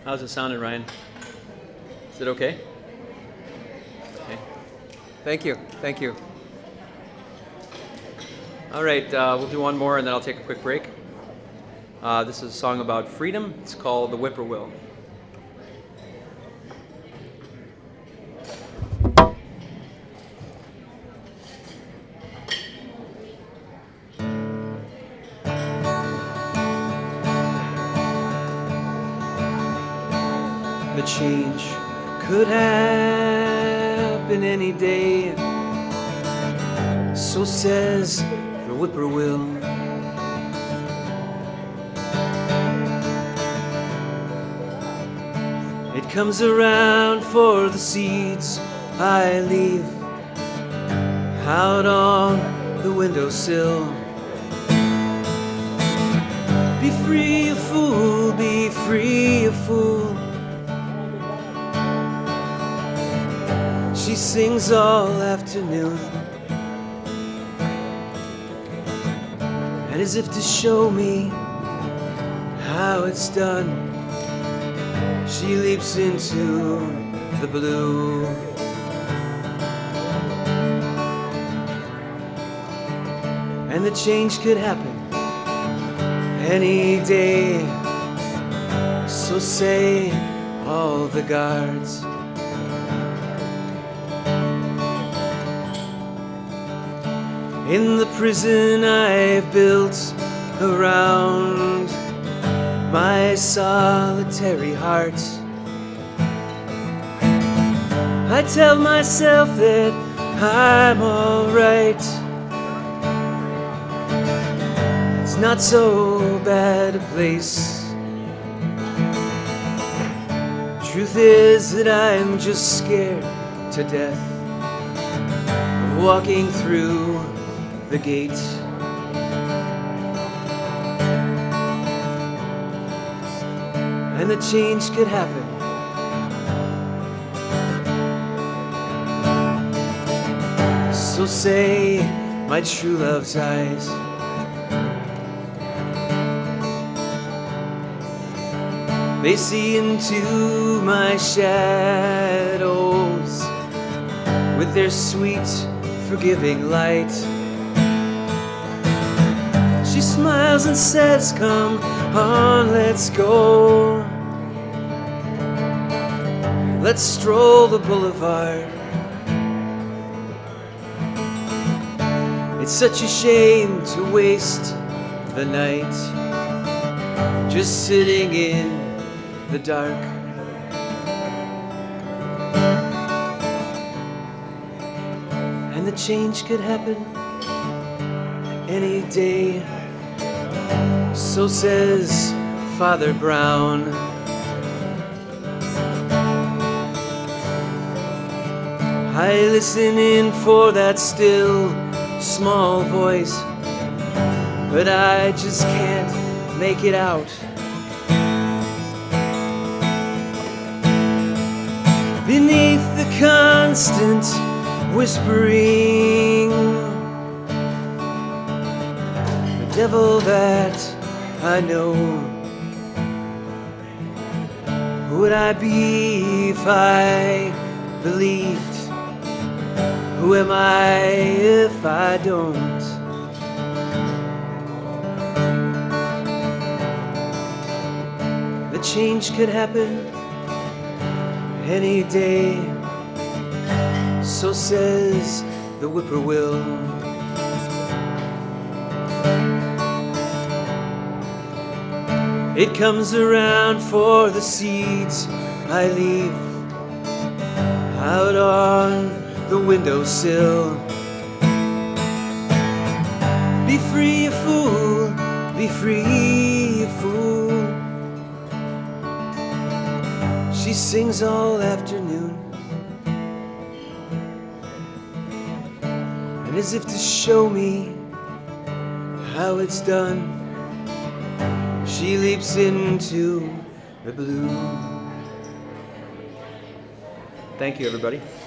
How's it sounding, Ryan? Is it okay? Okay. Thank you. Thank you. All right, we'll do one more and then I'll take a quick break. This is a song about freedom. It's called The Whippoorwill. The change could happen any day, so says the whippoorwill. It comes around for the seeds I leave out on the windowsill. Be free, you fool, be free, you fool. She sings all afternoon, and as if to show me how it's done, she leaps into the blue. And the change could happen any day, so say all the guards. In the prison I've built around my solitary heart, I tell myself that I'm alright. It's not so bad a place. Truth is that I'm just scared to death of walking through the gate. And the change could happen so say my true love's eyes. They see into my shadows with their sweet, forgiving light. She smiles and says, come on, let's go. Let's stroll the boulevard. It's such a shame to waste the night just sitting in the dark. And the change could happen any day, so says Father Brown. I listen in for that still small voice, but I just can't make it out. Beneath the constant whispering, the devil that I know. Who would I be if I believed? Who am I if I don't? The change could happen any day, so says the whippoorwill. It comes around for the seeds I leave out on the windowsill. Be free, you fool, be free, you fool. She sings all afternoon, and as if to show me how it's done, she leaps into the blue. Thank you, everybody.